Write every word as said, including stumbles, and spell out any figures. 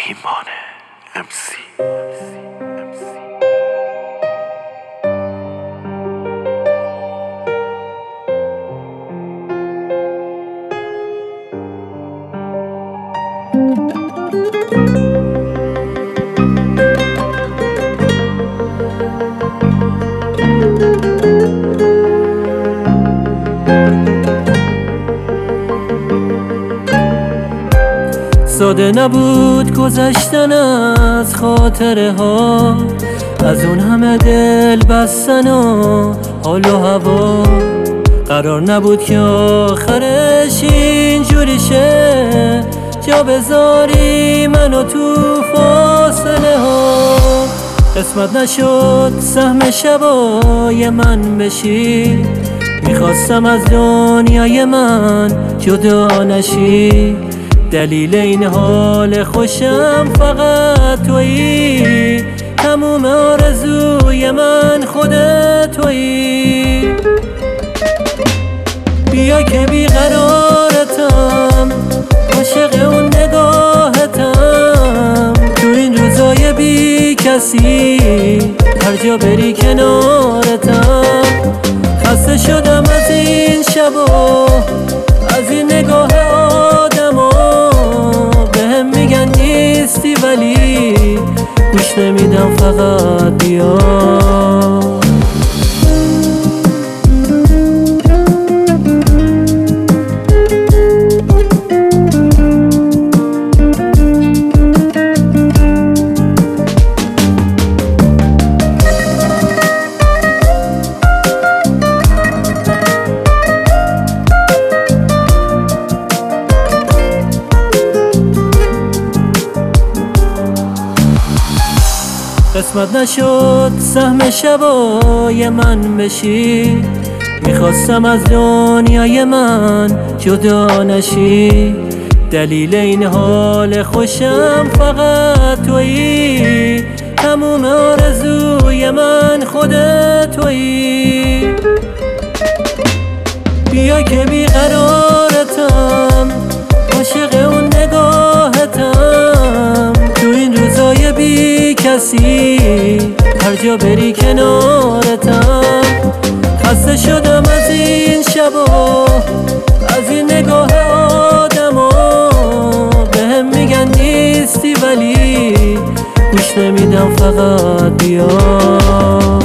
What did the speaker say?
ایمان امسی. ساده نبود گذشتن از خاطره ها، از اون همه دل بستن و حال و هوا. قرار نبود که آخرش اینجوری شه، جا بذاری منو تو فاصله ها. قسمت نشد سهم شبای من بشی، میخواستم از دنیای من جدا نشی. دلیل این حال خوشم فقط تویی، تموم آرزوی من خودت تویی. بیا که بیقرارتم، عاشق اون نگاهتم. تو این روزای بی کسی هر جا بری کنارتم. خسته شدم از این شبا، از این نگاه آدما. بهم میگن نیستی ولی گوش نمیدم، فقط بیا. قسمت نشد سهم شبای من بشی، میخواستم از دنیای من جدا نشی. دلیل این حال خوشم فقط تویی، تموم آرزوی من خودت تویی. بیا که بیقرارتم، عاشق اون نگاهتم. تو این روزای بی کسی هر جا بری کنارتم. خسته شدم از این شبا، از این نگاه آدما. بهم میگن نیستی ولی گوش نمیدم، فقط بیا.